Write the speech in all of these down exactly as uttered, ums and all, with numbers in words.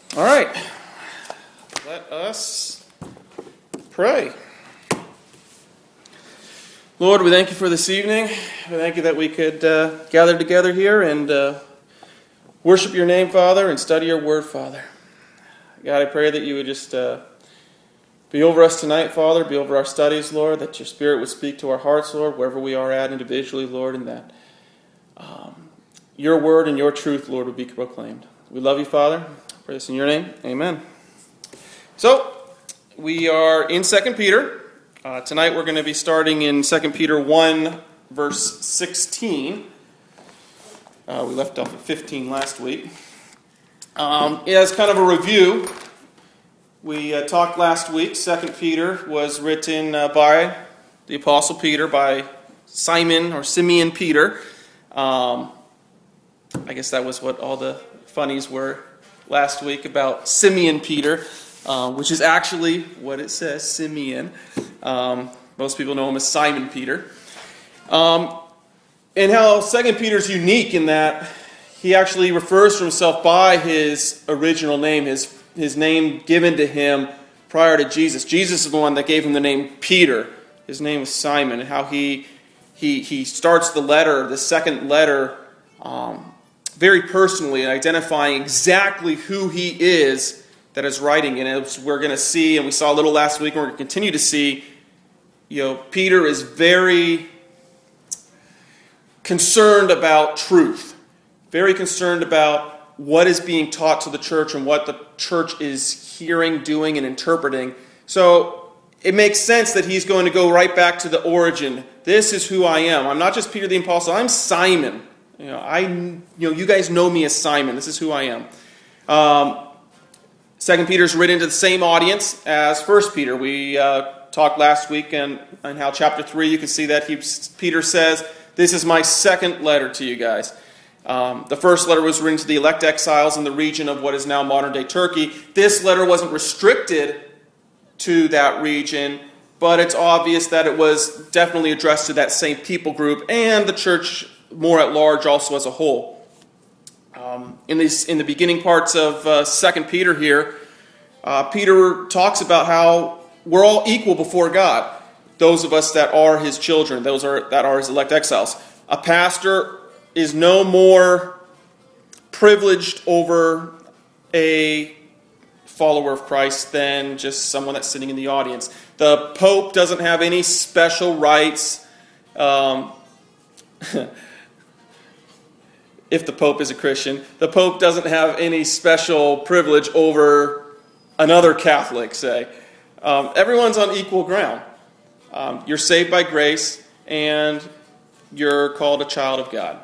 All right, let us pray. Lord, we thank you for this evening. We thank you that we could uh, gather together here and uh, worship your name, Father, and study your word, Father. God, I pray that you would just uh, be over us tonight, Father, be over our studies, Lord, that your Spirit would speak to our hearts, Lord, wherever we are at individually, Lord, and that um, your word and your truth, Lord, would be proclaimed. We love you, Father. I pray this in your name. Amen. So, we are in Second Peter. Uh, tonight we're going to be starting in Second Peter one, verse sixteen. Uh, we left off at fifteen last week. Um, as kind of a review, we uh, talked last week, Second Peter was written uh, by the Apostle Peter, by Simon or Simeon Peter. Um, I guess that was what all the funnies were last week about Simeon Peter, uh, which is actually what it says, Simeon. Um, most people know him as Simon Peter. Um, and how Second Peter is unique in that he actually refers to himself by his original name, his his name given to him prior to Jesus. Jesus is the one that gave him the name Peter. His name was Simon. And how he he he starts the letter, the second letter, um, very personally, and identifying exactly who he is that is writing. And as we're going to see, and we saw a little last week, and we're going to continue to see, you know, Peter is very concerned about truth, very concerned about what is being taught to the church and what the church is hearing, doing, and interpreting. So it makes sense that he's going to go right back to the origin. This is who I am. I'm not just Peter the Apostle. I'm Simon. You know, I, you know, you guys know me as Simon. This is who I am. Um, Second Peter is written to the same audience as First Peter. We uh, talked last week and on how chapter three, you can see that he, Peter says, "This is my second letter to you guys." Um, the first letter was written to the elect exiles in the region of what is now modern-day Turkey. This letter wasn't restricted to that region, but it's obvious that it was definitely addressed to that same people group and the church more at large also as a whole. Um, in, this, in the beginning parts of uh, Second Peter here, uh, Peter talks about how we're all equal before God. Those of us that are his children, those are that are his elect exiles. A pastor is no more privileged over a follower of Christ than just someone that's sitting in the audience. The Pope doesn't have any special rights. Um, if the Pope is a Christian, the Pope doesn't have any special privilege over another Catholic, say. Um, everyone's on equal ground. Um, you're saved by grace, and you're called a child of God.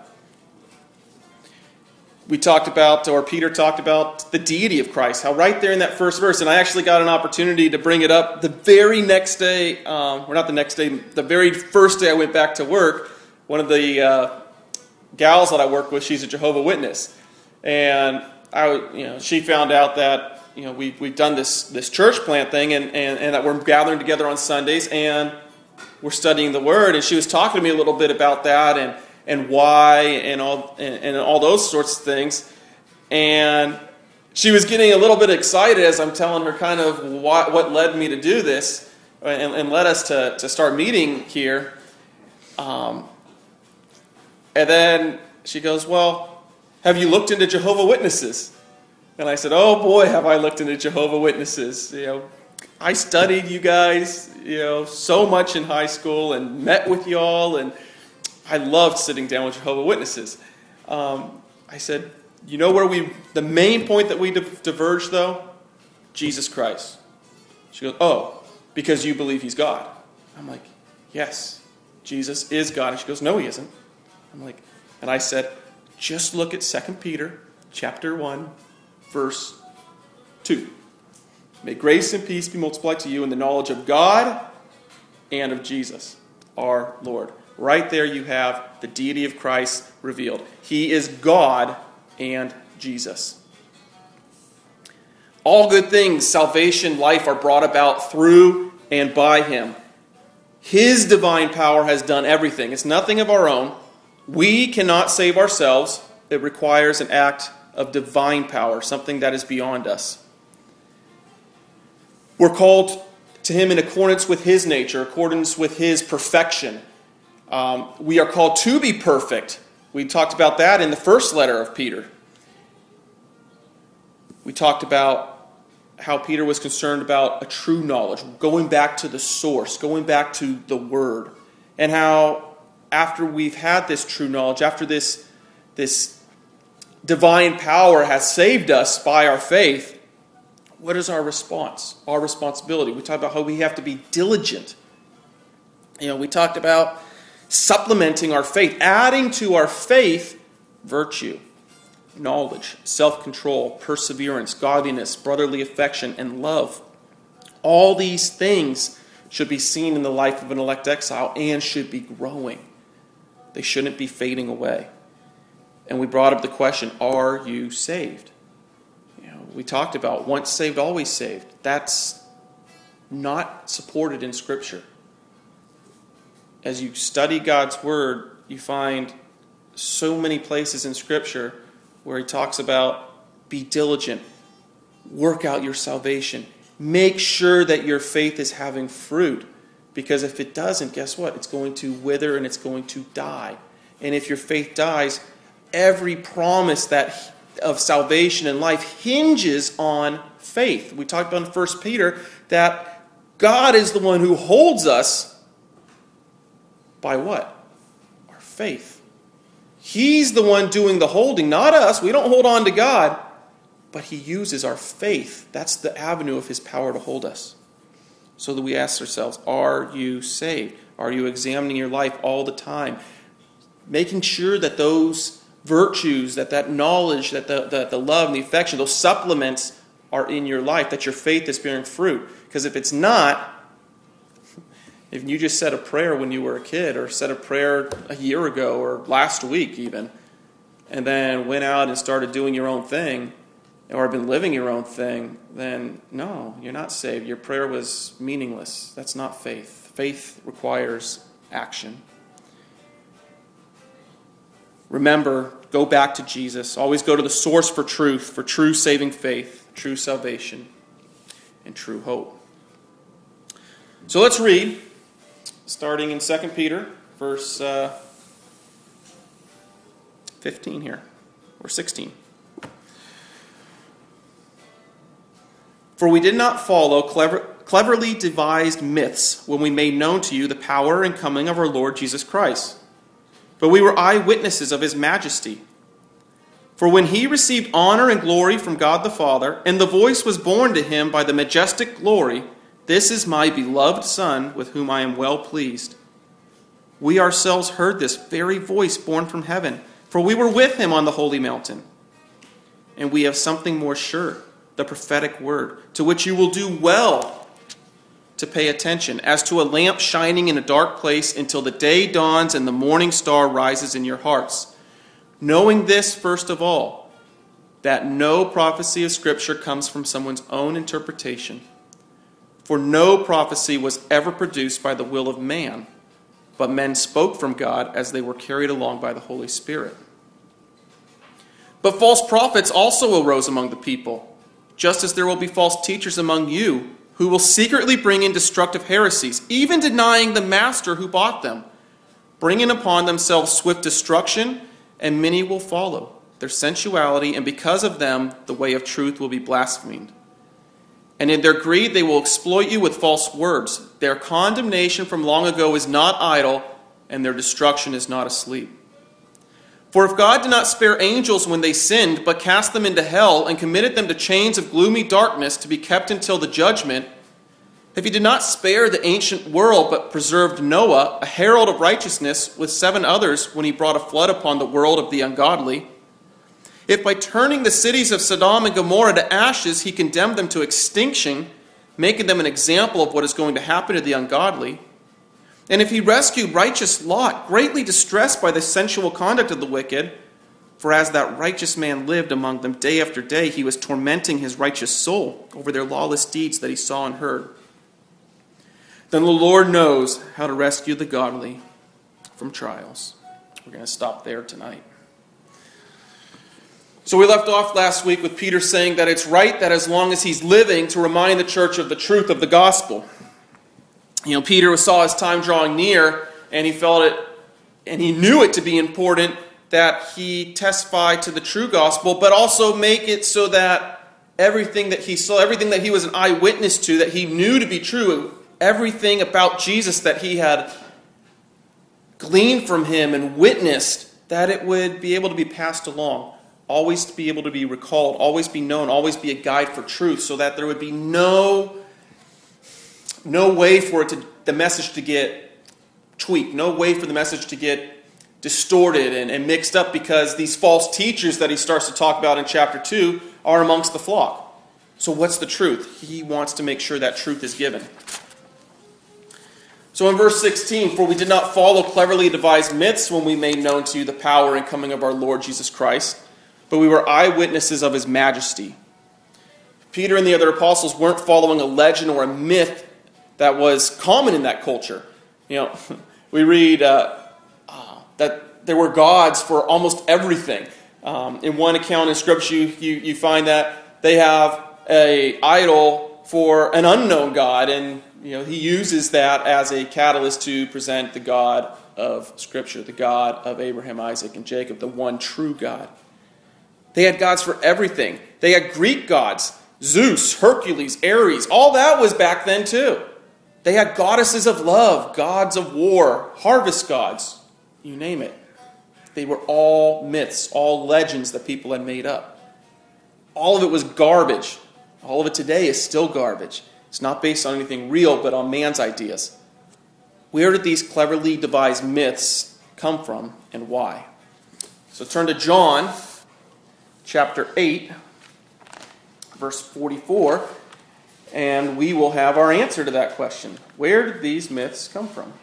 We talked about, or Peter talked about, the deity of Christ. How right there in that first verse, and I actually got an opportunity to bring it up the very next day, um, or not the next day, the very first day I went back to work. One of the uh, gals that I work with, she's a Jehovah's Witness, and I, you know, she found out that you know we we've done this this church plant thing, and, and and that we're gathering together on Sundays, and we're studying the Word, and she was talking to me a little bit about that, and. and why, and all and, and all those sorts of things. And she was getting a little bit excited as I'm telling her kind of what, what led me to do this and, and led us to, to start meeting here. Um, and then she goes, "Well, have you looked into Jehovah's Witnesses?" And I said, "Oh boy, have I looked into Jehovah's Witnesses. You know, I studied you guys, you know, so much in high school and met with y'all, and I loved sitting down with Jehovah's Witnesses." Um, I said, "You know where we, the main point that we diverge though? Jesus Christ." She goes, "Oh, because you believe he's God." I'm like, "Yes, Jesus is God." And she goes, "No, he isn't." I'm like, and I said, "Just look at Second Peter chapter one, verse two. May grace and peace be multiplied to you in the knowledge of God and of Jesus, our Lord." Right there you have the deity of Christ revealed. He is God and Jesus. All good things, salvation, life, are brought about through and by him. His divine power has done everything. It's nothing of our own. We cannot save ourselves. It requires an act of divine power, something that is beyond us. We're called to him in accordance with his nature, accordance with his perfection. Um, we are called to be perfect. We talked about that in the first letter of Peter. We talked about how Peter was concerned about a true knowledge, going back to the source, going back to the Word, and how after we've had this true knowledge, after this, this divine power has saved us by our faith, what is our response? Our responsibility. We talked about how we have to be diligent. You know, we talked about supplementing our faith, adding to our faith virtue, knowledge, self-control, perseverance, godliness, brotherly affection, and love. All these things should be seen in the life of an elect exile and should be growing. They shouldn't be fading away. And we brought up the question, are you saved? You know, we talked about once saved, always saved. That's not supported in Scripture. As you study God's Word, you find so many places in Scripture where he talks about be diligent, work out your salvation, make sure that your faith is having fruit. Because if it doesn't, guess what? It's going to wither and it's going to die. And if your faith dies, every promise that of salvation and life hinges on faith. We talked about in First Peter that God is the one who holds us by what? Our faith. He's the one doing the holding, not us. We don't hold on to God, but he uses our faith. That's the avenue of his power to hold us. So that we ask ourselves, are you saved? Are you examining your life all the time? Making sure that those virtues, that that knowledge, that the, the, the love and the affection, those supplements are in your life, that your faith is bearing fruit. Because if it's not, if you just said a prayer when you were a kid, or said a prayer a year ago, or last week even, and then went out and started doing your own thing, or been living your own thing, then no, you're not saved. Your prayer was meaningless. That's not faith. Faith requires action. Remember, go back to Jesus. Always go to the source for truth, for true saving faith, true salvation, and true hope. So let's read. Starting in Second Peter, verse uh, fifteen here, or sixteen. For we did not follow clever, cleverly devised myths when we made known to you the power and coming of our Lord Jesus Christ, but we were eyewitnesses of his majesty. For when he received honor and glory from God the Father, and the voice was borne to him by the majestic glory, "This is my beloved Son, with whom I am well pleased." We ourselves heard this very voice born from heaven, for we were with him on the holy mountain. And we have something more sure, the prophetic word, to which you will do well to pay attention, as to a lamp shining in a dark place until the day dawns and the morning star rises in your hearts. Knowing this, first of all, that no prophecy of Scripture comes from someone's own interpretation. For no prophecy was ever produced by the will of man, but men spoke from God as they were carried along by the Holy Spirit. But false prophets also arose among the people, just as there will be false teachers among you, who will secretly bring in destructive heresies, even denying the master who bought them, bringing upon themselves swift destruction, and many will follow their sensuality, and because of them the way of truth will be blasphemed. And in their greed they will exploit you with false words. Their condemnation from long ago is not idle, and their destruction is not asleep. For if God did not spare angels when they sinned, but cast them into hell and committed them to chains of gloomy darkness to be kept until the judgment, if he did not spare the ancient world, but preserved Noah, a herald of righteousness, with seven others when he brought a flood upon the world of the ungodly, if by turning the cities of Sodom and Gomorrah to ashes he condemned them to extinction, making them an example of what is going to happen to the ungodly, and if he rescued righteous Lot, greatly distressed by the sensual conduct of the wicked, for as that righteous man lived among them day after day, he was tormenting his righteous soul over their lawless deeds that he saw and heard, then the Lord knows how to rescue the godly from trials. We're going to stop there tonight. So we left off last week with Peter saying that it's right that as long as he's living to remind the church of the truth of the gospel. You know, Peter saw his time drawing near, and he felt it, and he knew it to be important that he testify to the true gospel, but also make it so that everything that he saw, everything that he was an eyewitness to, that he knew to be true, everything about Jesus that he had gleaned from him and witnessed, that it would be able to be passed along. Always to be able to be recalled, always be known, always be a guide for truth, so that there would be no, no way for it to, the message to get tweaked, no way for the message to get distorted and, and mixed up, because these false teachers that he starts to talk about in chapter two are amongst the flock. So what's the truth? He wants to make sure that truth is given. So in verse sixteen, for we did not follow cleverly devised myths when we made known to you the power and coming of our Lord Jesus Christ, but we were eyewitnesses of his majesty. Peter and the other apostles weren't following a legend or a myth that was common in that culture. You know, we read uh, uh, that there were gods for almost everything. Um, in one account in Scripture, you, you, you find that they have a idol for an unknown God, and you know he uses that as a catalyst to present the God of Scripture, the God of Abraham, Isaac, and Jacob, the one true God. They had gods for everything. They had Greek gods, Zeus, Hercules, Ares. All that was back then too. They had goddesses of love, gods of war, harvest gods, you name it. They were all myths, all legends that people had made up. All of it was garbage. All of it today is still garbage. It's not based on anything real, but on man's ideas. Where did these cleverly devised myths come from, and why? So turn to John chapter eight, verse forty-four, and we will have our answer to that question. Where did these myths come from?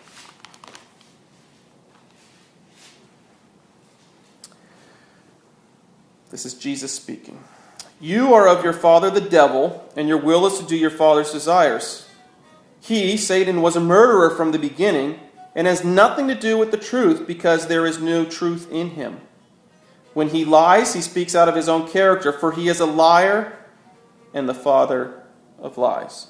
This is Jesus speaking. You are of your father the devil, and your will is to do your father's desires. He, Satan, was a murderer from the beginning, and has nothing to do with the truth, because there is no truth in him. When he lies, he speaks out of his own character, for he is a liar and the father of lies.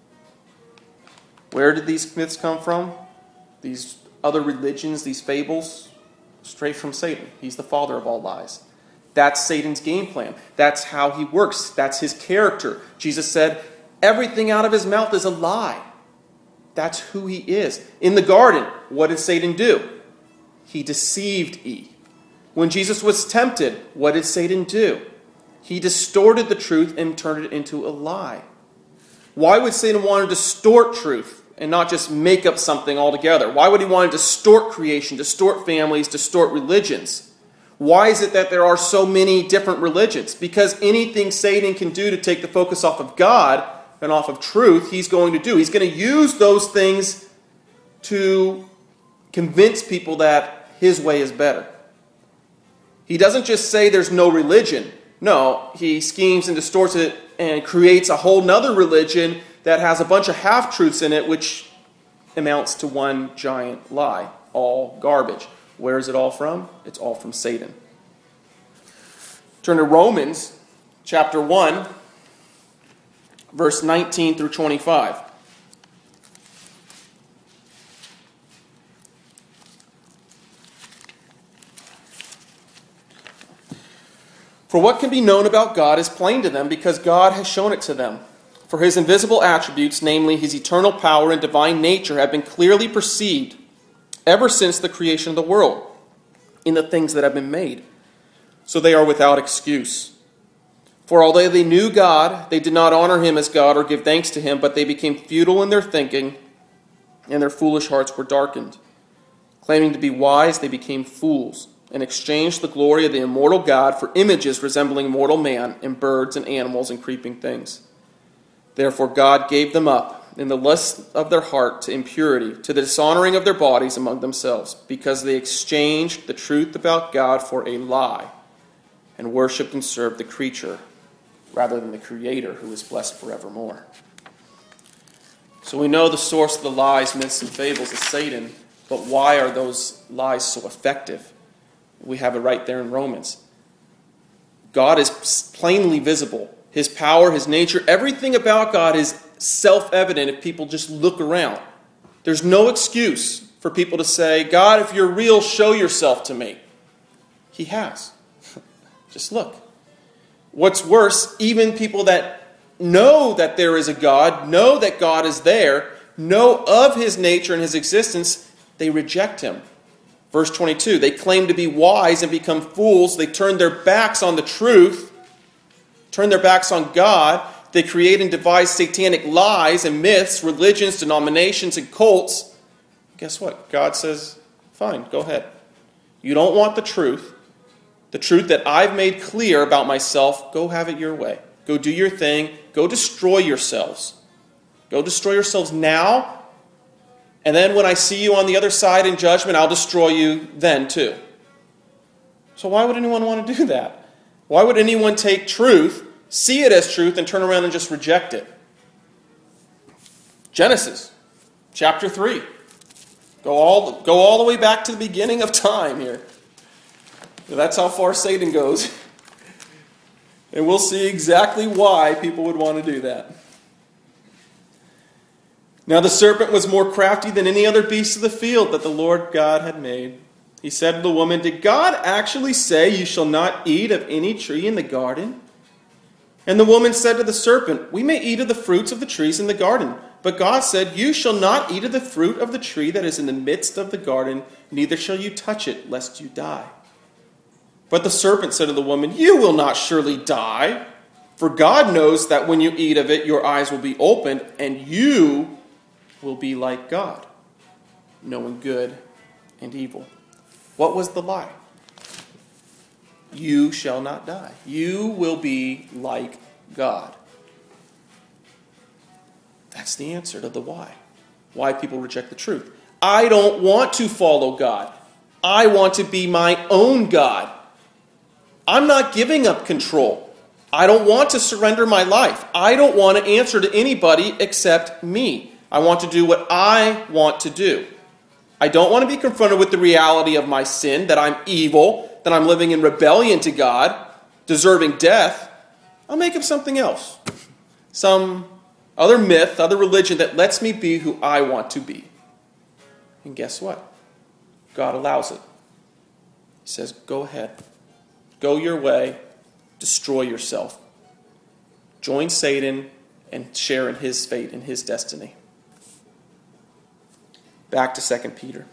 Where did these myths come from? These other religions, these fables? Straight from Satan. He's the father of all lies. That's Satan's game plan. That's how he works. That's his character. Jesus said, everything out of his mouth is a lie. That's who he is. In the garden, what did Satan do? He deceived Eve. When Jesus was tempted, what did Satan do? He distorted the truth and turned it into a lie. Why would Satan want to distort truth and not just make up something altogether? Why would he want to distort creation, distort families, distort religions? Why is it that there are so many different religions? Because anything Satan can do to take the focus off of God and off of truth, he's going to do. He's going to use those things to convince people that his way is better. He doesn't just say there's no religion. No, he schemes and distorts it and creates a whole nother religion that has a bunch of half-truths in it, which amounts to one giant lie. All garbage. Where is it all from? It's all from Satan. Turn to Romans chapter one, verse nineteen through twenty-five. For what can be known about God is plain to them, because God has shown it to them. For his invisible attributes, namely his eternal power and divine nature, have been clearly perceived ever since the creation of the world in the things that have been made. So they are without excuse. For although they knew God, they did not honor him as God or give thanks to him, but they became futile in their thinking, and their foolish hearts were darkened. Claiming to be wise, they became fools, and exchanged the glory of the immortal God for images resembling mortal man, and birds and animals and creeping things. Therefore God gave them up in the lust of their heart to impurity, to the dishonoring of their bodies among themselves, because they exchanged the truth about God for a lie, and worshipped and served the creature rather than the Creator, who is blessed forevermore. So we know the source of the lies, myths, and fables is Satan, but why are those lies so effective? We have it right there in Romans. God is plainly visible. His power, his nature, everything about God is self-evident if people just look around. There's no excuse for people to say, God, if you're real, show yourself to me. He has. Just look. What's worse, even people that know that there is a God, know that God is there, know of his nature and his existence, they reject him. Verse twenty-two, they claim to be wise and become fools. They turn their backs on the truth, turn their backs on God. They create and devise satanic lies and myths, religions, denominations, and cults. Guess what? God says, fine, go ahead. You don't want the truth, the truth that I've made clear about myself, go have it your way. Go do your thing. Go destroy yourselves. Go destroy yourselves now. And then when I see you on the other side in judgment, I'll destroy you then too. So why would anyone want to do that? Why would anyone take truth, see it as truth, and turn around and just reject it? Genesis chapter three. Go all, go all the way back to the beginning of time here. That's how far Satan goes. And we'll see exactly why people would want to do that. Now the serpent was more crafty than any other beast of the field that the Lord God had made. He said to the woman, did God actually say you shall not eat of any tree in the garden? And the woman said to the serpent, we may eat of the fruits of the trees in the garden. But God said, you shall not eat of the fruit of the tree that is in the midst of the garden, neither shall you touch it, lest you die. But the serpent said to the woman, you will not surely die, for God knows that when you eat of it, your eyes will be opened, and you will be like God, knowing good and evil. What was the lie? You shall not die. You will be like God. That's the answer to the why. Why people reject the truth. I don't want to follow God. I want to be my own God. I'm not giving up control. I don't want to surrender my life. I don't want to answer to anybody except me. I want to do what I want to do. I don't want to be confronted with the reality of my sin, that I'm evil, that I'm living in rebellion to God, deserving death. I'll make up something else. Some other myth, other religion that lets me be who I want to be. And guess what? God allows it. He says, go ahead. Go your way. Destroy yourself. Join Satan and share in his fate and his destiny. Back to Second Peter.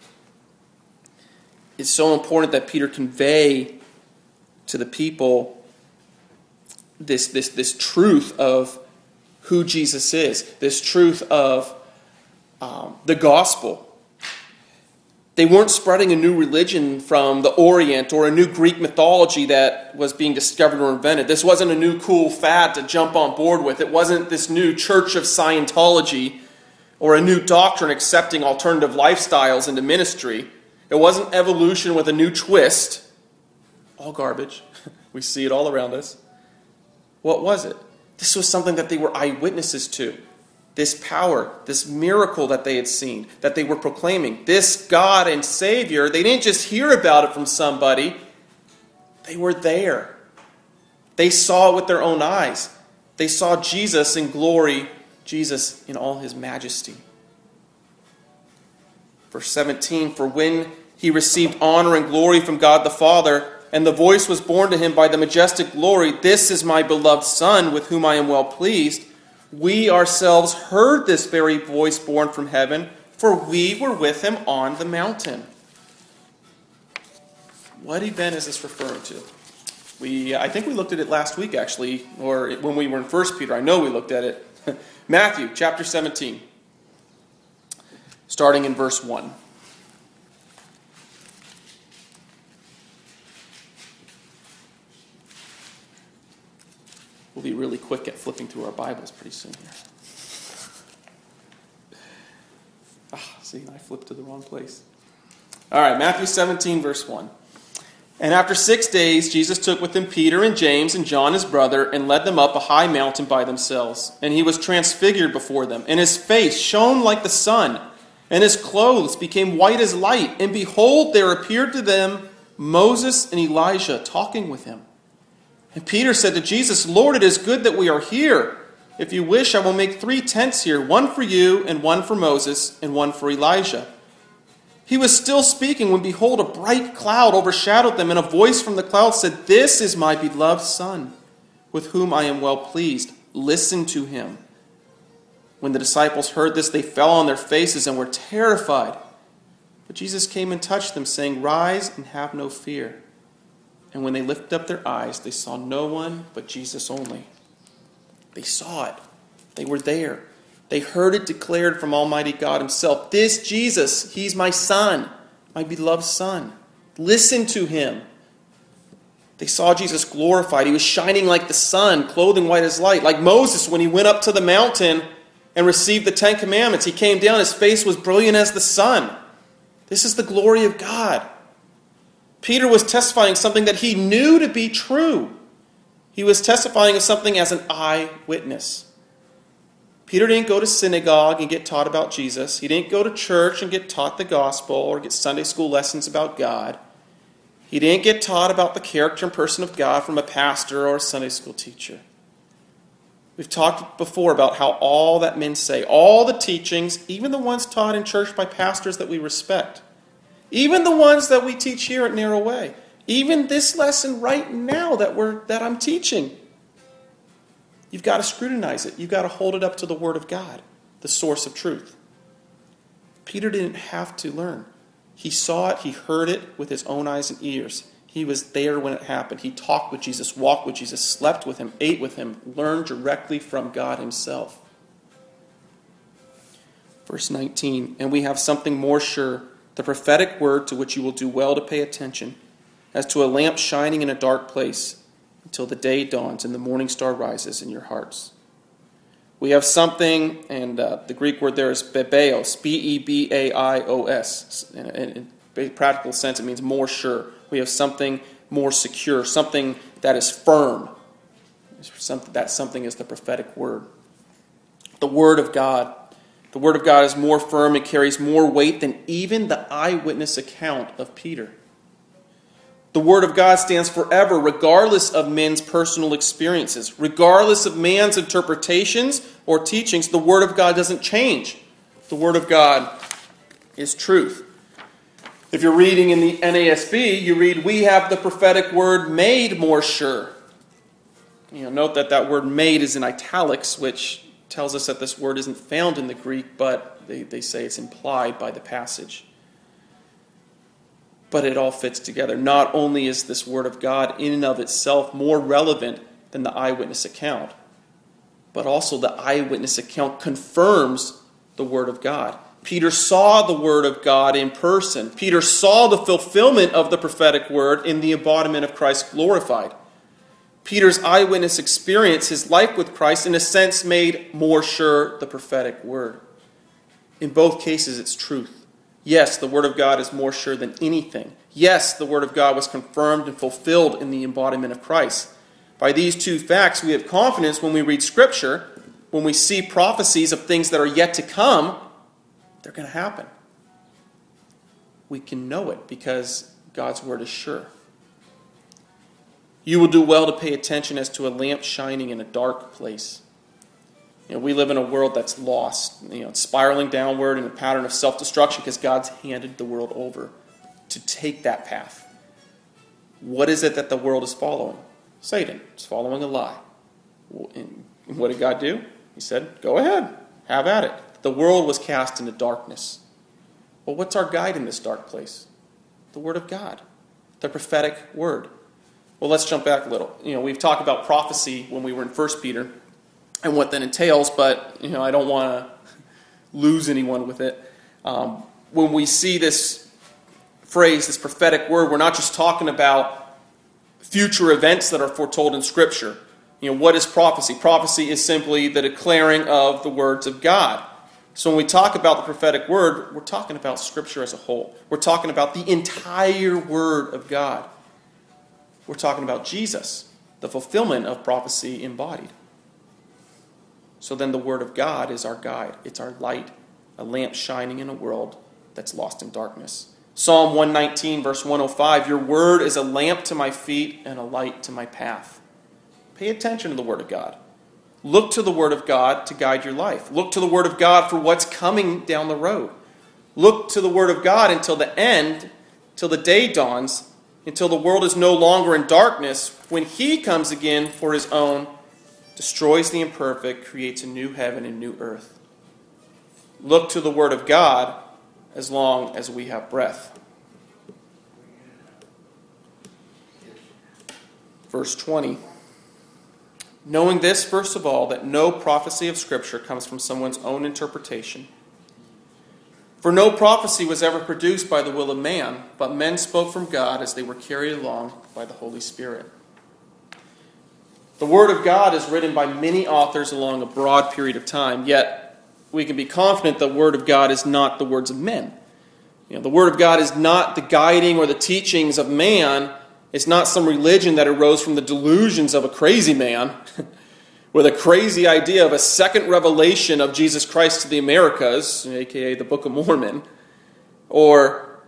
It's so important that Peter convey to the people this, this, this truth of who Jesus is, this truth of um, the gospel. They weren't spreading a new religion from the Orient or a new Greek mythology that was being discovered or invented. This wasn't a new cool fad to jump on board with. It wasn't this new Church of Scientology or a new doctrine accepting alternative lifestyles into ministry. It wasn't evolution with a new twist. All garbage. We see it all around us. What was it? This was something that they were eyewitnesses to. This power, this miracle that they had seen, that they were proclaiming. This God and Savior, they didn't just hear about it from somebody. They were there. They saw it with their own eyes. They saw Jesus in glory, Jesus in all his majesty. Verse seventeen, for when he received honor and glory from God the Father, and the voice was borne to him by the majestic glory, this is my beloved Son, with whom I am well pleased. We ourselves heard this very voice borne from heaven, for we were with him on the mountain. What event is this referring to? We, I think we looked at it last week, actually, or when we were in First Peter. I know we looked at it. Matthew chapter seventeen, starting in verse one. We'll be really quick at flipping through our Bibles pretty soon here. Ah, see, I flipped to the wrong place. All right, Matthew seventeen, verse one. And after six days, Jesus took with him Peter and James and John his brother and led them up a high mountain by themselves. And he was transfigured before them, and his face shone like the sun, and his clothes became white as light. And behold, there appeared to them Moses and Elijah talking with him. And Peter said to Jesus, "Lord, it is good that we are here. If you wish, I will make three tents here, one for you, and one for Moses, and one for Elijah." He was still speaking when, behold, a bright cloud overshadowed them, and a voice from the cloud said, "This is my beloved Son, with whom I am well pleased. Listen to him." When the disciples heard this, they fell on their faces and were terrified. But Jesus came and touched them, saying, "Rise and have no fear." And when they lifted up their eyes, they saw no one but Jesus only. They saw it. They were there. They heard it declared from Almighty God himself. "This Jesus, he's my Son, my beloved Son. Listen to him." They saw Jesus glorified. He was shining like the sun, clothing white as light. Like Moses when he went up to the mountain and received the Ten Commandments. He came down, his face was brilliant as the sun. This is the glory of God. Peter was testifying something that he knew to be true. He was testifying of something as an eyewitness. Peter didn't go to synagogue and get taught about Jesus. He didn't go to church and get taught the gospel or get Sunday school lessons about God. He didn't get taught about the character and person of God from a pastor or a Sunday school teacher. We've talked before about how all that men say, all the teachings, even the ones taught in church by pastors that we respect, even the ones that we teach here at Narrow Way, even this lesson right now that we're that I'm teaching, you've got to scrutinize it. You've got to hold it up to the Word of God, the source of truth. Peter didn't have to learn. He saw it, he heard it with his own eyes and ears. He was there when it happened. He talked with Jesus, walked with Jesus, slept with him, ate with him, learned directly from God himself. Verse nineteen, "And we have something more sure, the prophetic word to which you will do well to pay attention, as to a lamp shining in a dark place, until the day dawns and the morning star rises in your hearts." We have something, and uh, the Greek word there is bebeos, B E B A I O S. In, in, in a practical sense, it means more sure. We have something more secure, something that is firm. Something, that something is the prophetic word. The Word of God. The Word of God is more firm and carries more weight than even the eyewitness account of Peter. The Word of God stands forever, regardless of men's personal experiences. Regardless of man's interpretations or teachings, the Word of God doesn't change. The Word of God is truth. If you're reading in the N A S B, you read, "We have the prophetic word made more sure." You know, note that that word "made" is in italics, which tells us that this word isn't found in the Greek, but they, they say it's implied by the passage. But it all fits together. Not only is this Word of God in and of itself more relevant than the eyewitness account, but also the eyewitness account confirms the Word of God. Peter saw the Word of God in person. Peter saw the fulfillment of the prophetic word in the embodiment of Christ glorified. Peter's eyewitness experience, his life with Christ, in a sense made more sure the prophetic word. In both cases, it's truth. Yes, the Word of God is more sure than anything. Yes, the Word of God was confirmed and fulfilled in the embodiment of Christ. By these two facts, we have confidence when we read Scripture, when we see prophecies of things that are yet to come, they're going to happen. We can know it because God's Word is sure. You will do well to pay attention as to a lamp shining in a dark place. You know, we live in a world that's lost, you know, it's spiraling downward in a pattern of self-destruction because God's handed the world over to take that path. What is it that the world is following? Satan. It's following a lie. And what did God do? He said, go ahead, have at it. The world was cast into darkness. Well, what's our guide in this dark place? The Word of God, the prophetic word. Well, let's jump back a little. You know, we've talked about prophecy when we were in First Peter and what that entails, but you know, I don't want to lose anyone with it. Um, when we see this phrase, this prophetic word, we're not just talking about future events that are foretold in Scripture. You know, what is prophecy? Prophecy is simply the declaring of the words of God. So when we talk about the prophetic word, we're talking about Scripture as a whole. We're talking about the entire Word of God. We're talking about Jesus, the fulfillment of prophecy embodied. So then the Word of God is our guide. It's our light, a lamp shining in a world that's lost in darkness. Psalm one nineteen, verse one oh five, your word is a lamp to my feet and a light to my path. Pay attention to the Word of God. Look to the Word of God to guide your life. Look to the Word of God for what's coming down the road. Look to the Word of God until the end, till the day dawns, until the world is no longer in darkness, when He comes again for His own, destroys the imperfect, creates a new heaven and new earth. Look to the Word of God as long as we have breath. Verse twenty. Knowing this, first of all, that no prophecy of Scripture comes from someone's own interpretation. For no prophecy was ever produced by the will of man, but men spoke from God as they were carried along by the Holy Spirit. The Word of God is written by many authors along a broad period of time, yet we can be confident the Word of God is not the words of men. You know, the Word of God is not the guiding or the teachings of man. It's not some religion that arose from the delusions of a crazy man with a crazy idea of a second revelation of Jesus Christ to the Americas, aka the Book of Mormon, or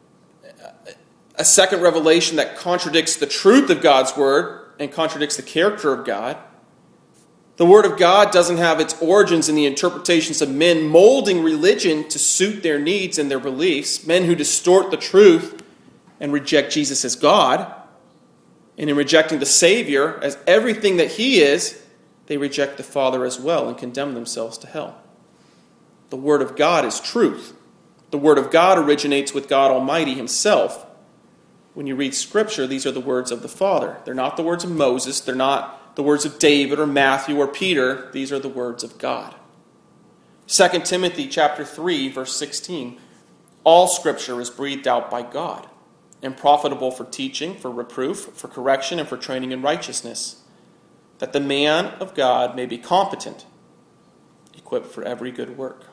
a second revelation that contradicts the truth of God's Word and contradicts the character of God. The Word of God doesn't have its origins in the interpretations of men molding religion to suit their needs and their beliefs, men who distort the truth and reject Jesus as God. And in rejecting the Savior as everything that He is, they reject the Father as well and condemn themselves to hell. The Word of God is truth. The Word of God originates with God Almighty Himself. When you read Scripture, these are the words of the Father. They're not the words of Moses. They're not the words of David or Matthew or Peter. These are the words of God. Second Timothy chapter three, verse sixteen. All Scripture is breathed out by God, and profitable for teaching, for reproof, for correction, and for training in righteousness, that the man of God may be competent, equipped for every good work.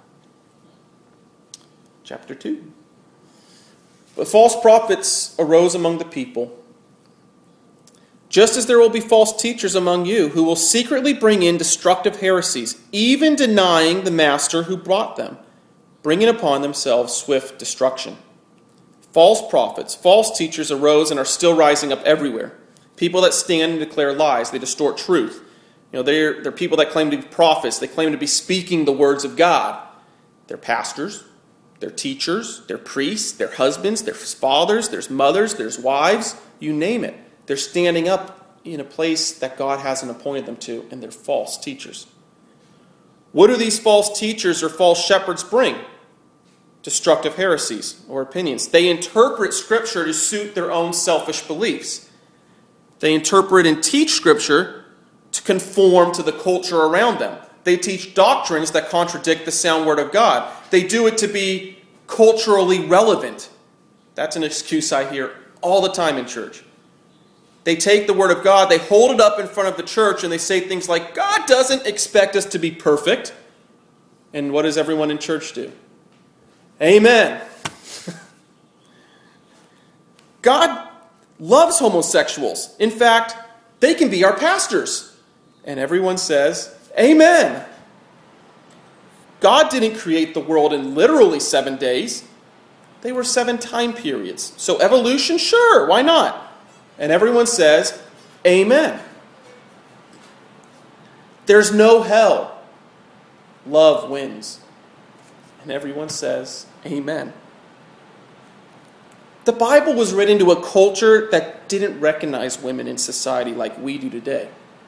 Chapter two. But false prophets arose among the people, just as there will be false teachers among you, who will secretly bring in destructive heresies, even denying the master who brought them, bringing upon themselves swift destruction. False prophets, false teachers arose and are still rising up everywhere. People that stand and declare lies. They distort truth. You know, they're, they're people that claim to be prophets. They claim to be speaking the words of God. They're pastors. They're teachers. They're priests. They're husbands. There's fathers. There's mothers. There's wives. You name it. They're standing up in a place that God hasn't appointed them to, and they're false teachers. What do these false teachers or false shepherds bring? Destructive heresies or opinions. They interpret Scripture to suit their own selfish beliefs. They interpret and teach Scripture to conform to the culture around them. They teach doctrines that contradict the sound Word of God. They do it to be culturally relevant. That's an excuse I hear all the time in church. They take the Word of God, they hold it up in front of the church, and they say things like, God doesn't expect us to be perfect. And what does everyone in church do? Amen. God loves homosexuals. In fact, they can be our pastors. And everyone says, Amen. God didn't create the world in literally seven days. They were seven time periods. So evolution, sure, why not? And everyone says, Amen. There's no hell. Love wins. And everyone says, Amen. The Bible was written to a culture that didn't recognize women in society like we do today.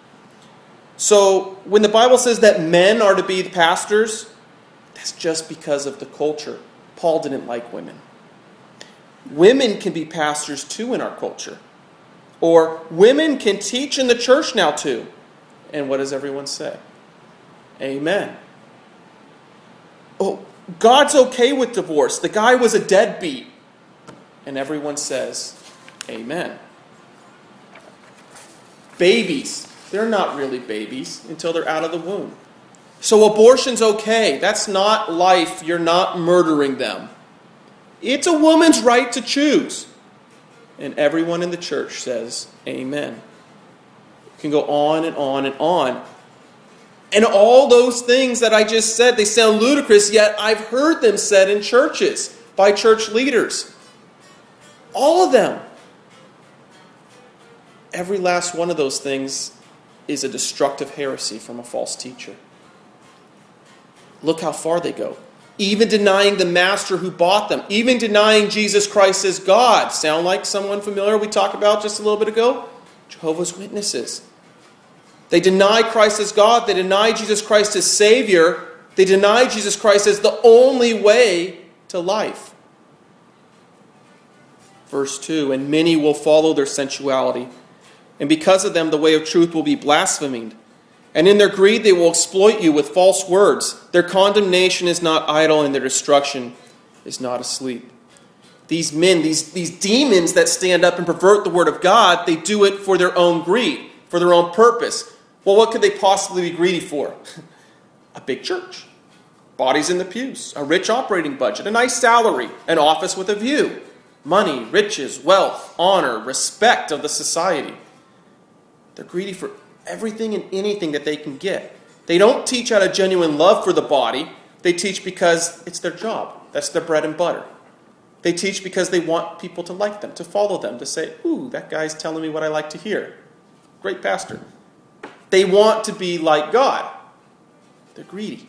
So when the Bible says that men are to be the pastors, that's just because of the culture. Paul didn't like women. Women can be pastors too in our culture. Or women can teach in the church now too. And what does everyone say? Amen. Oh, God's okay with divorce. The guy was a deadbeat. And everyone says, Amen. Babies. They're not really babies until they're out of the womb. So abortion's okay. That's not life. You're not murdering them. It's a woman's right to choose. And everyone in the church says, Amen. You can go on and on and on. And all those things that I just said, they sound ludicrous, yet I've heard them said in churches by church leaders. All of them. Every last one of those things is a destructive heresy from a false teacher. Look how far they go. Even denying the master who bought them. Even denying Jesus Christ as God. Sound like someone familiar we talked about just a little bit ago? Jehovah's Witnesses. They deny Christ as God. They deny Jesus Christ as Savior. They deny Jesus Christ as the only way to life. Verse two, and many will follow their sensuality, and because of them the way of truth will be blasphemed. And in their greed they will exploit you with false words. Their condemnation is not idle, and their destruction is not asleep. These men, these, these demons that stand up and pervert the word of God, they do it for their own greed, for their own purpose. Well, what could they possibly be greedy for? A big church, bodies in the pews, a rich operating budget, a nice salary, an office with a view, money, riches, wealth, honor, respect of the society. They're greedy for everything and anything that they can get. They don't teach out of genuine love for the body. They teach because it's their job. That's their bread and butter. They teach because they want people to like them, to follow them, to say, ooh, that guy's telling me what I like to hear. Great pastor. They want to be like God. They're greedy.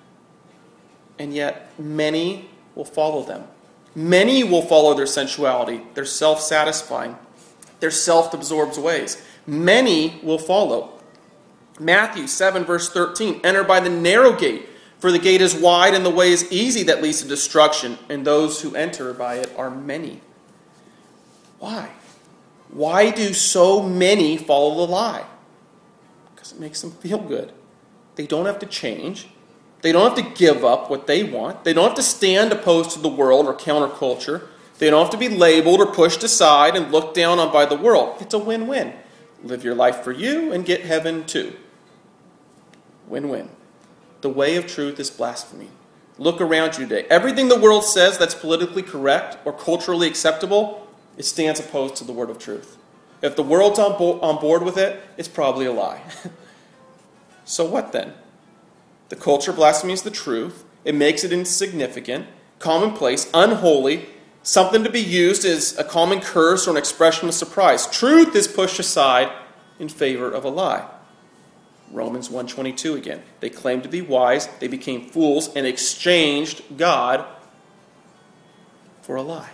And yet, many will follow them. Many will follow their sensuality, their self-satisfying, their self-absorbed ways. Many will follow. Matthew seven, verse thirteen, enter by the narrow gate, for the gate is wide and the way is easy that leads to destruction, and those who enter by it are many. Why? Why do so many follow the lie? Because it makes them feel good. They don't have to change. They don't have to give up what they want. They don't have to stand opposed to the world or counterculture. They don't have to be labeled or pushed aside and looked down on by the world. It's a win-win. Live your life for you and get heaven too. Win-win. The way of truth is blasphemy. Look around you today. Everything the world says that's politically correct or culturally acceptable, it stands opposed to the word of truth. If the world's on, bo- on board with it, it's probably a lie. So what then? The culture blasphemies the truth. It makes it insignificant, commonplace, unholy, something to be used as a common curse or an expression of surprise. Truth is pushed aside in favor of a lie. Romans one twenty-two again. They claimed to be wise. They became fools and exchanged God for a lie.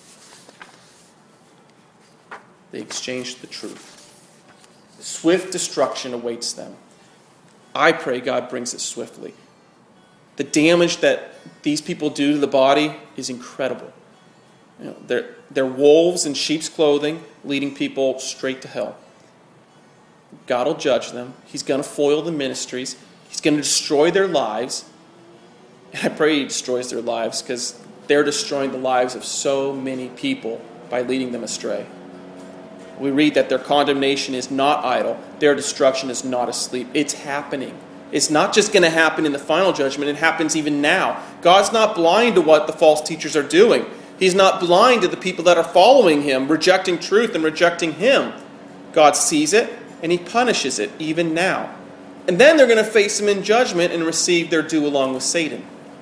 They exchanged the truth. Swift destruction awaits them. I pray God brings it swiftly. The damage that these people do to the body is incredible. You know, they're, they're wolves in sheep's clothing, leading people straight to hell. God will judge them. He's going to foil the ministries. He's going to destroy their lives. And I pray He destroys their lives because they're destroying the lives of so many people by leading them astray. We read that their condemnation is not idle. Their destruction is not asleep. It's happening. It's not just going to happen in the final judgment. It happens even now. God's not blind to what the false teachers are doing. He's not blind to the people that are following Him, rejecting truth and rejecting Him. God sees it, and He punishes it even now. And then they're going to face Him in judgment and receive their due along with Satan.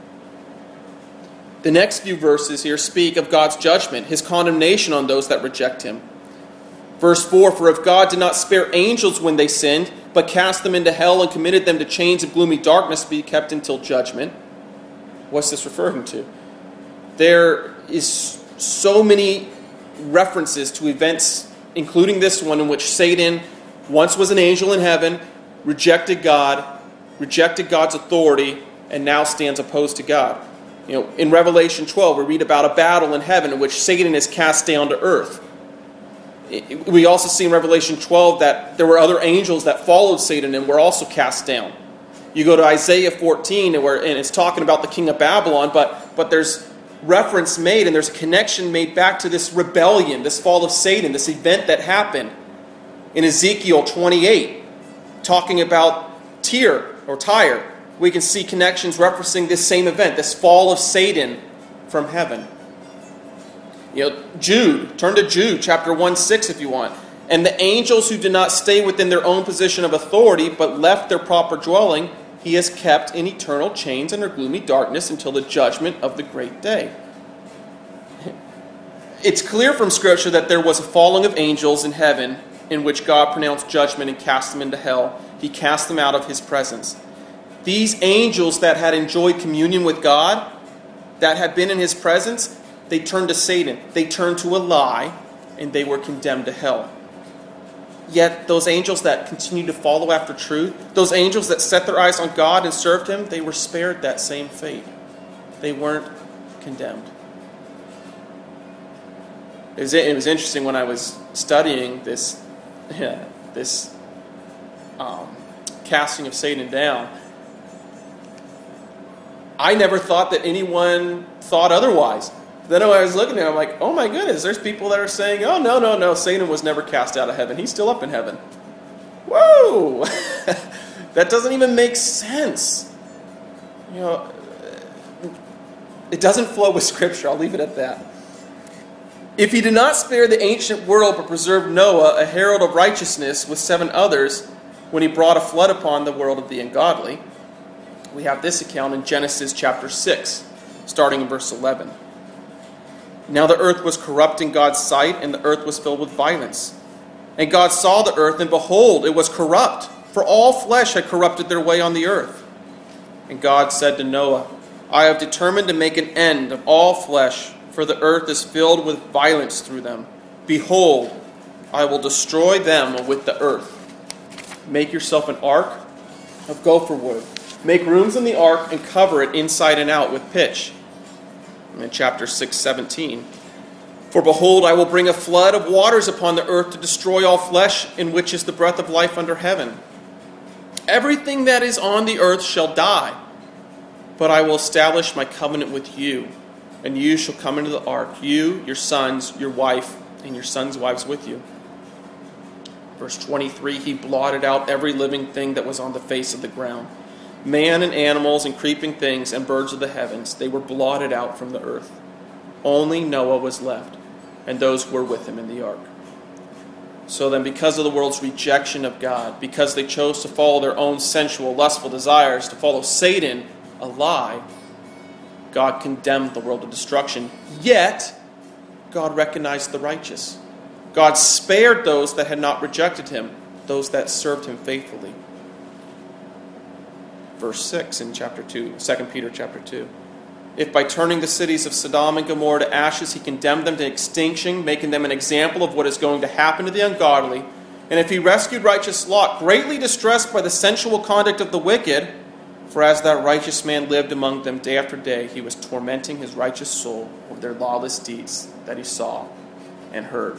The next few verses here speak of God's judgment, His condemnation on those that reject Him. Verse four, for if God did not spare angels when they sinned, but cast them into hell and committed them to chains of gloomy darkness to be kept until judgment. What's this referring to? There is so many references to events, including this one, in which Satan once was an angel in heaven, rejected God, rejected God's authority, and now stands opposed to God. You know, in Revelation twelve, we read about a battle in heaven in which Satan is cast down to earth. We also see in Revelation twelve that there were other angels that followed Satan and were also cast down. You go to Isaiah fourteen, and, where, and it's talking about the king of Babylon, but, but there's reference made and there's a connection made back to this rebellion, this fall of Satan, this event that happened in Ezekiel twenty-eight, talking about Tyre or Tyre. We can see connections referencing this same event, this fall of Satan from heaven. You know, Jude, turn to Jude, chapter one six if you want. And the angels who did not stay within their own position of authority, but left their proper dwelling, He has kept in eternal chains under gloomy darkness until the judgment of the great day. It's clear from Scripture that there was a falling of angels in heaven in which God pronounced judgment and cast them into hell. He cast them out of his presence. These angels that had enjoyed communion with God, that had been in his presence, they turned to Satan. They turned to a lie, and they were condemned to hell. Yet those angels that continued to follow after truth, those angels that set their eyes on God and served him, they were spared that same fate. They weren't condemned. It was, it was interesting when I was studying this, yeah, this um, casting of Satan down. I never thought that anyone thought otherwise. Then when I was looking at it, I'm like, oh my goodness, there's people that are saying, oh, no, no, no, Satan was never cast out of heaven. He's still up in heaven. Whoa! That doesn't even make sense. You know, it doesn't flow with Scripture. I'll leave it at that. If he did not spare the ancient world but preserved Noah, a herald of righteousness, with seven others, when he brought a flood upon the world of the ungodly, we have this account in Genesis chapter six, starting in verse eleven. Now the earth was corrupt in God's sight, and the earth was filled with violence. And God saw the earth, and behold, it was corrupt, for all flesh had corrupted their way on the earth. And God said to Noah, I have determined to make an end of all flesh, for the earth is filled with violence through them. Behold, I will destroy them with the earth. Make yourself an ark of gopher wood. Make rooms in the ark and cover it inside and out with pitch. In chapter six, seventeen. For behold, I will bring a flood of waters upon the earth to destroy all flesh, in which is the breath of life under heaven. Everything that is on the earth shall die. But I will establish my covenant with you, and you shall come into the ark, you, your sons, your wife, and your sons' wives with you. Verse twenty-three, he blotted out every living thing that was on the face of the ground. Man and animals and creeping things and birds of the heavens, they were blotted out from the earth. Only Noah was left, and those who were with him in the ark. So then, because of the world's rejection of God, because they chose to follow their own sensual, lustful desires, to follow Satan, a lie, God condemned the world to destruction. Yet, God recognized the righteous. God spared those that had not rejected him, those that served him faithfully. Verse six in chapter two, Second Peter chapter two. If by turning the cities of Sodom and Gomorrah to ashes he condemned them to extinction, making them an example of what is going to happen to the ungodly, and if he rescued righteous Lot, greatly distressed by the sensual conduct of the wicked, for as that righteous man lived among them day after day, he was tormenting his righteous soul with their lawless deeds that he saw and heard.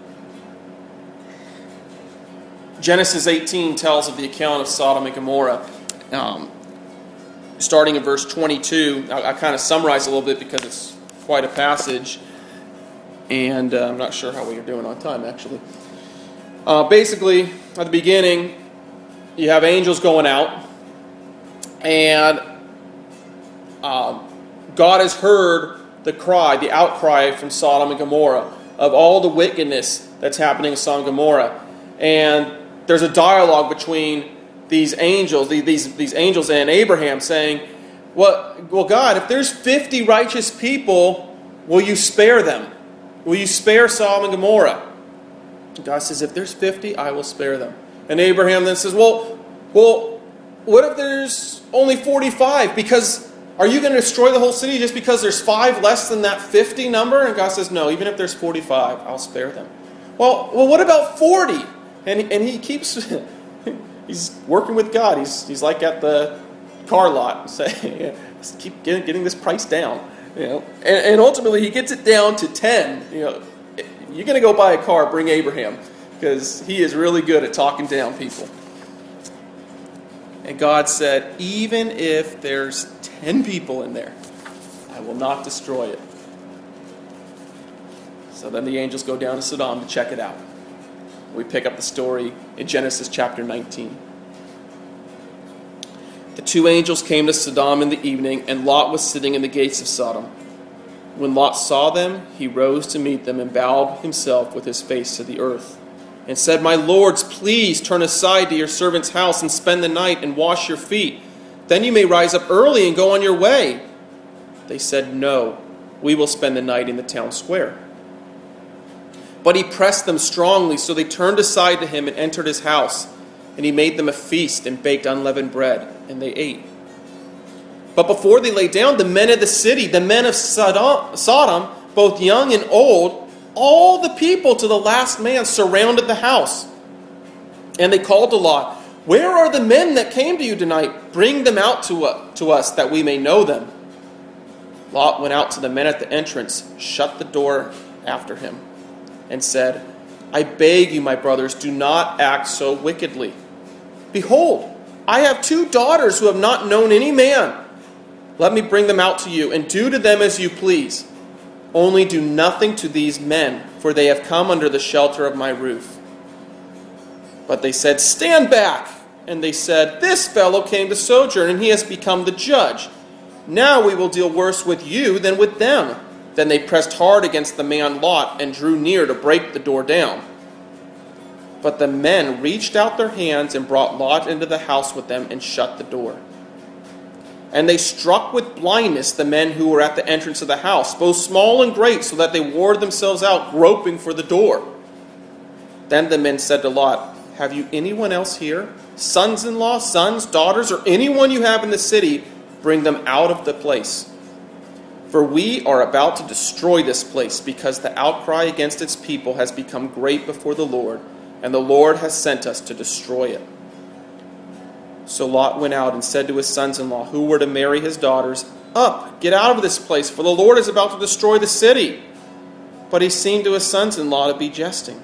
Genesis eighteen tells of the account of Sodom and Gomorrah. Um, starting in verse twenty-two, I, I kind of summarize a little bit because it's quite a passage, and uh, I'm not sure how we are doing on time, actually. Uh, basically, at the beginning, you have angels going out, and um, God has heard the cry, the outcry from Sodom and Gomorrah of all the wickedness that's happening in Sodom and Gomorrah, and there's a dialogue between these angels, these, these angels and Abraham saying, well, well, God, if there's fifty righteous people, will you spare them? Will you spare Sodom and Gomorrah? God says, if there's fifty, I will spare them. And Abraham then says, well, well, what if there's only forty-five? Because are you going to destroy the whole city just because there's five less than that fifty number? And God says, no, even if there's forty-five, I'll spare them. Well, well, what about forty? And, and he keeps... He's working with God. He's he's like at the car lot saying, let's keep getting, getting this price down. You know, and, and ultimately he gets it down to ten. You know, you're going to go buy a car, bring Abraham, because he is really good at talking down people. And God said, even if there's ten people in there, I will not destroy it. So then the angels go down to Sodom to check it out. We pick up the story in Genesis chapter nineteen. The two angels came to Sodom in the evening, and Lot was sitting in the gates of Sodom. When Lot saw them, he rose to meet them and bowed himself with his face to the earth, and said, my lords, please turn aside to your servant's house and spend the night and wash your feet. Then you may rise up early and go on your way. They said, no, we will spend the night in the town square. But he pressed them strongly, so they turned aside to him and entered his house. And he made them a feast and baked unleavened bread, and they ate. But before they lay down, the men of the city, the men of Sodom, Sodom, both young and old, all the people to the last man surrounded the house. And they called to Lot, "Where are the men that came to you tonight? Bring them out to, uh, to us, that we may know them." Lot went out to the men at the entrance, shut the door after him, and said, "I beg you, my brothers, do not act so wickedly. Behold, I have two daughters who have not known any man. Let me bring them out to you, and do to them as you please. Only do nothing to these men, for they have come under the shelter of my roof." But they said, "Stand back." And they said, "This fellow came to sojourn, and he has become the judge. Now we will deal worse with you than with them." Then they pressed hard against the man Lot and drew near to break the door down. But the men reached out their hands and brought Lot into the house with them and shut the door. And they struck with blindness the men who were at the entrance of the house, both small and great, so that they wore themselves out, groping for the door. Then the men said to Lot, "Have you anyone else here? Sons-in-law, sons, daughters, or anyone you have in the city? Bring them out of the place. For we are about to destroy this place, because the outcry against its people has become great before the Lord, and the Lord has sent us to destroy it." So Lot went out and said to his sons-in-law, who were to marry his daughters, "Up, get out of this place, for the Lord is about to destroy the city." But he seemed to his sons-in-law to be jesting.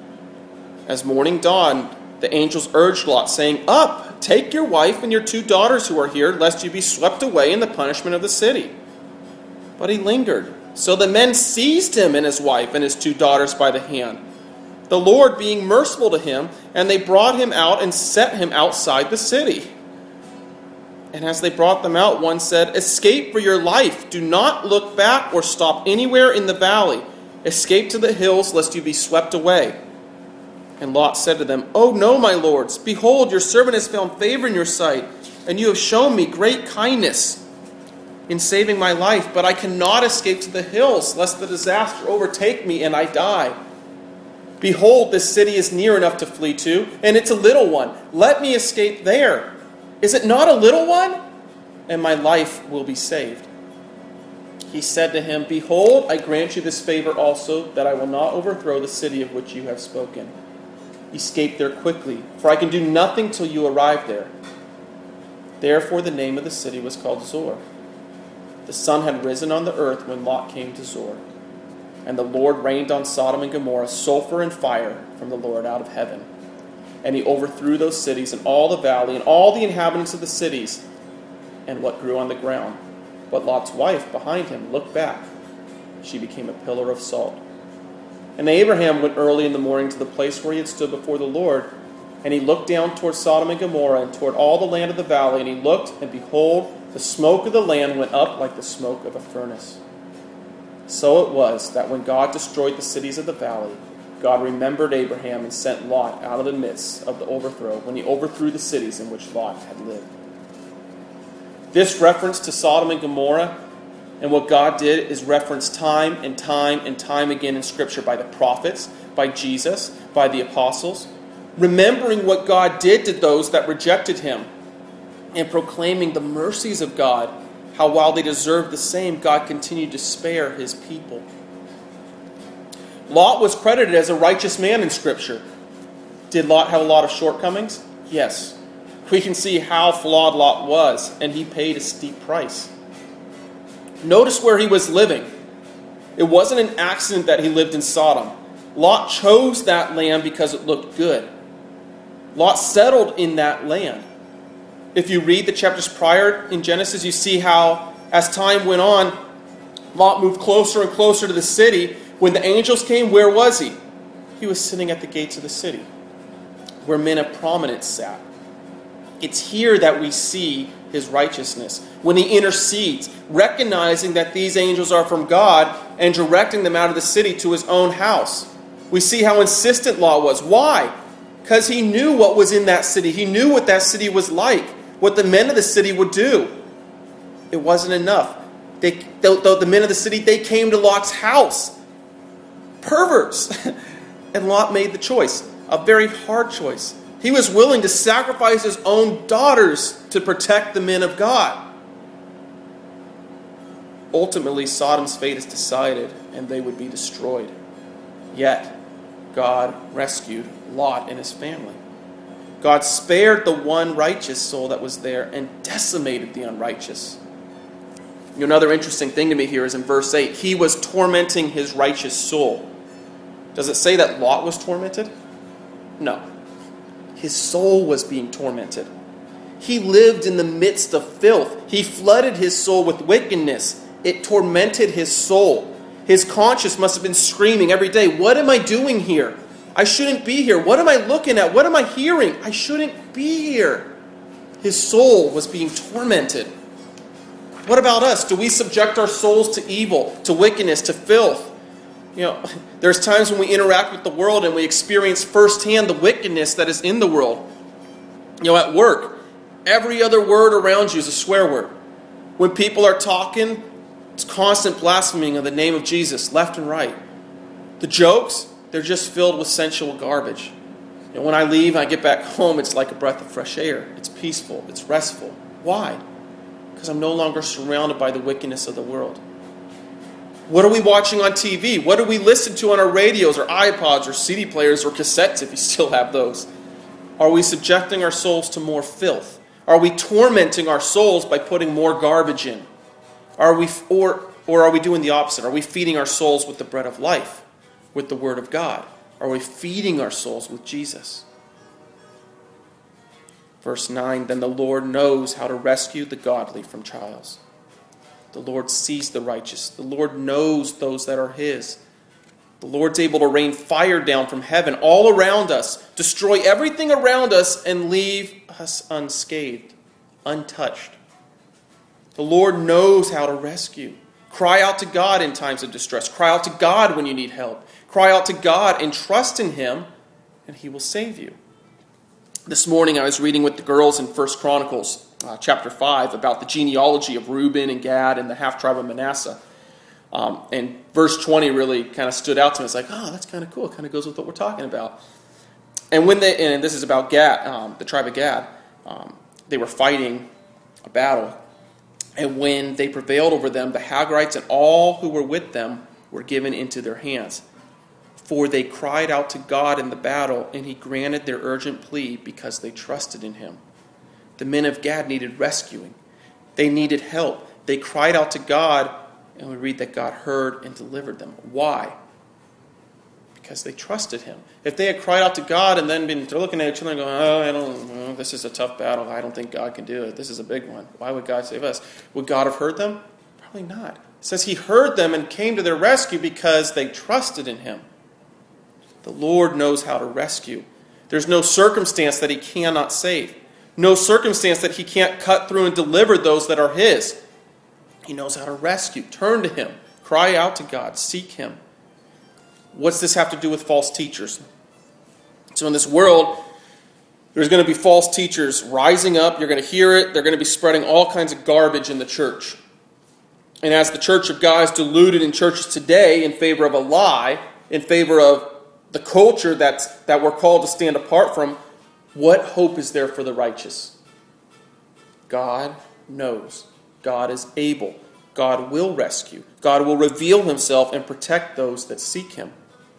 As morning dawned, the angels urged Lot, saying, "Up, take your wife and your two daughters who are here, lest you be swept away in the punishment of the city." But he lingered. So the men seized him and his wife and his two daughters by the hand, the Lord being merciful to him, and they brought him out and set him outside the city. And as they brought them out, one said, "Escape for your life. Do not look back or stop anywhere in the valley. Escape to the hills, lest you be swept away." And Lot said to them, "Oh no, my lords, behold, your servant has found favor in your sight, and you have shown me great kindness in saving my life, but I cannot escape to the hills, lest the disaster overtake me and I die. Behold, this city is near enough to flee to, and it's a little one. Let me escape there. Is it not a little one? And my life will be saved." He said to him, "Behold, I grant you this favor also, that I will not overthrow the city of which you have spoken. Escape there quickly, for I can do nothing till you arrive there." Therefore the name of the city was called Zoar. The sun had risen on the earth when Lot came to Zoar. And the Lord rained on Sodom and Gomorrah sulfur and fire from the Lord out of heaven. And he overthrew those cities and all the valley and all the inhabitants of the cities and what grew on the ground. But Lot's wife behind him looked back. She became a pillar of salt. And Abraham went early in the morning to the place where he had stood before the Lord. And he looked down toward Sodom and Gomorrah and toward all the land of the valley. And he looked, and behold, the smoke of the land went up like the smoke of a furnace. So it was that when God destroyed the cities of the valley, God remembered Abraham and sent Lot out of the midst of the overthrow, when he overthrew the cities in which Lot had lived. This reference to Sodom and Gomorrah and what God did is referenced time and time and time again in Scripture by the prophets, by Jesus, by the apostles, remembering what God did to those that rejected him, and proclaiming the mercies of God, how while they deserved the same, God continued to spare his people. Lot was credited as a righteous man in Scripture. Did Lot have a lot of shortcomings? Yes. We can see how flawed Lot was, and he paid a steep price. Notice where he was living. It wasn't an accident that he lived in Sodom. Lot chose that land because it looked good. Lot settled in that land. If you read the chapters prior in Genesis, you see how, as time went on, Lot moved closer and closer to the city. When the angels came, where was he? He was sitting at the gates of the city, where men of prominence sat. It's here that we see his righteousness, when he intercedes, recognizing that these angels are from God and directing them out of the city to his own house. We see how insistent Lot was. Why? Because he knew what was in that city. He knew what that city was like, what the men of the city would do. It wasn't enough. They, the, the men of the city, they came to Lot's house. perverts. And Lot made the choice, a very hard choice. He was willing to sacrifice his own daughters to protect the men of God. Ultimately, Sodom's fate is decided, and they would be destroyed. Yet, God rescued Lot and his family. God spared the one righteous soul that was there and decimated the unrighteous. You know, another interesting thing to me here is in verse eight. He was tormenting his righteous soul. Does it say that Lot was tormented? No. His soul was being tormented. He lived in the midst of filth. He flooded his soul with wickedness. It tormented his soul. His conscience must have been screaming every day, what am I doing here? I shouldn't be here. What am I looking at? What am I hearing? I shouldn't be here. His soul was being tormented. What about us? Do we subject our souls to evil, to wickedness, to filth? You know, there's times when we interact with the world and we experience firsthand the wickedness that is in the world. You know, at work, every other word around you is a swear word. When people are talking, it's constant blaspheming of the name of Jesus, left and right. The jokes, they're just filled with sensual garbage. You know, when I leave and I get back home, it's like a breath of fresh air. It's peaceful. It's restful. Why? Because I'm no longer surrounded by the wickedness of the world. What are we watching on T V? What do we listen to on our radios or iPods or C D players or cassettes if you still have those? Are we subjecting our souls to more filth? Are we tormenting our souls by putting more garbage in? Are we, or, or are we doing the opposite? Are we feeding our souls with the bread of life, with the Word of God? Are we feeding our souls with Jesus? Verse nine, then the Lord knows how to rescue the godly from trials. The Lord sees the righteous. The Lord knows those that are His. The Lord's able to rain fire down from heaven all around us, destroy everything around us, and leave us unscathed, untouched. The Lord knows how to rescue. Cry out to God in times of distress. Cry out to God when you need help. Cry out to God and trust in Him, and He will save you. This morning I was reading with the girls in First Chronicles uh, chapter five about the genealogy of Reuben and Gad and the half-tribe of Manasseh. Um, and verse twenty really kind of stood out to me. It's like, oh, that's kind of cool. It kind of goes with what we're talking about. And when they, and this is about Gad, um, the tribe of Gad, um, they were fighting a battle. And when they prevailed over them, the Hagrites and all who were with them were given into their hands. For they cried out to God in the battle, and He granted their urgent plea because they trusted in Him. The men of Gad needed rescuing. They needed help. They cried out to God, and we read that God heard and delivered them. Why? Because they trusted Him. If they had cried out to God and then been they're looking at each other and going, oh, I don't know, this is a tough battle. I don't think God can do it. This is a big one. Why would God save us? Would God have heard them? Probably not. It says He heard them and came to their rescue because they trusted in Him. The Lord knows how to rescue. There's no circumstance that He cannot save. No circumstance that He can't cut through and deliver those that are His. He knows how to rescue. Turn to Him. Cry out to God. Seek Him. What's this have to do with false teachers? So in this world, there's going to be false teachers rising up. You're going to hear it. They're going to be spreading all kinds of garbage in the church. And as the church of God is diluted in churches today in favor of a lie, in favor of the culture that's, that we're called to stand apart from, what hope is there for the righteous? God knows. God is able. God will rescue. God will reveal Himself and protect those that seek Him.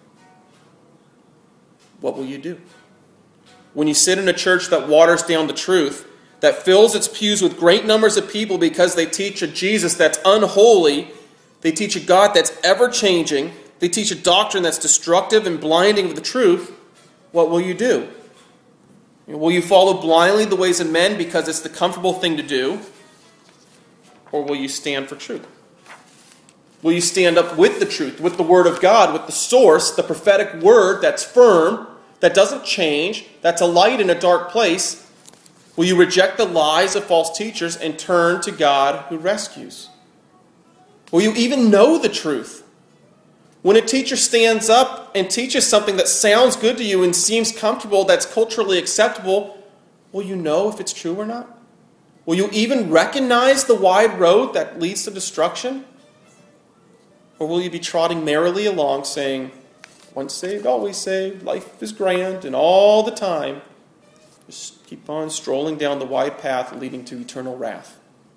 What will you do? When you sit in a church that waters down the truth, that fills its pews with great numbers of people because they teach a Jesus that's unholy, they teach a God that's ever-changing, they teach a doctrine that's destructive and blinding of the truth, what will you do? Will you follow blindly the ways of men because it's the comfortable thing to do? Or will you stand for truth? Will you stand up with the truth, with the Word of God, with the source, the prophetic word that's firm, that doesn't change, that's a light in a dark place? Will you reject the lies of false teachers and turn to God who rescues? Will you even know the truth? When a teacher stands up and teaches something that sounds good to you and seems comfortable, that's culturally acceptable, will you know if it's true or not? Will you even recognize the wide road that leads to destruction? Or will you be trotting merrily along saying, once saved, always saved, life is grand, and all the time, just keep on strolling down the wide path leading to eternal wrath.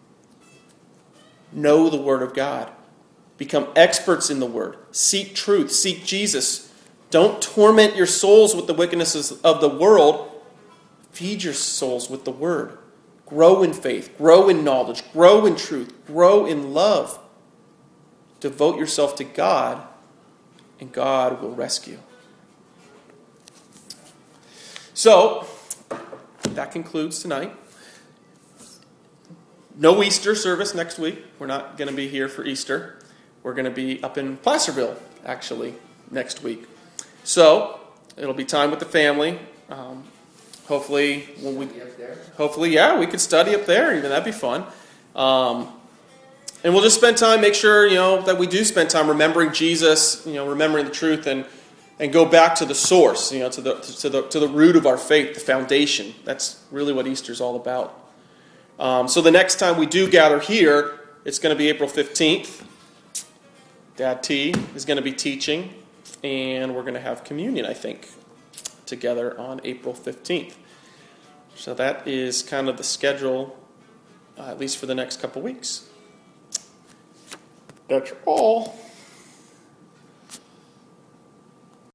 Know the Word of God. Become experts in the Word. Seek truth. Seek Jesus. Don't torment your souls with the wickednesses of the world. Feed your souls with the Word. Grow in faith. Grow in knowledge. Grow in truth. Grow in love. Devote yourself to God, and God will rescue. So, that concludes tonight. No Easter service next week. We're not going to be here for Easter. We're going to be up in Placerville, actually, next week. So, it'll be time with the family. Um, hopefully, when we, hopefully, yeah, we could study up there. Even that'd be fun. Um, and we'll just spend time. Make sure you know that we do spend time remembering Jesus. You know, remembering the truth, and and go back to the source. You know, to the to the to the root of our faith, the foundation. That's really what Easter's all about. Um, so the next time we do gather here, it's going to be April fifteenth. Dad T is going to be teaching, and we're going to have communion, I think, together on April fifteenth. So that is kind of the schedule, uh, at least for the next couple weeks. That's all.